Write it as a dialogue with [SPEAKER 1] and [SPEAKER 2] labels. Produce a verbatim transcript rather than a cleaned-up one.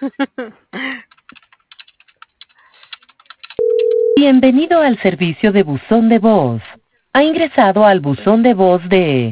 [SPEAKER 1] Bienvenido al servicio de buzón de voz. Ha ingresado al buzón de voz de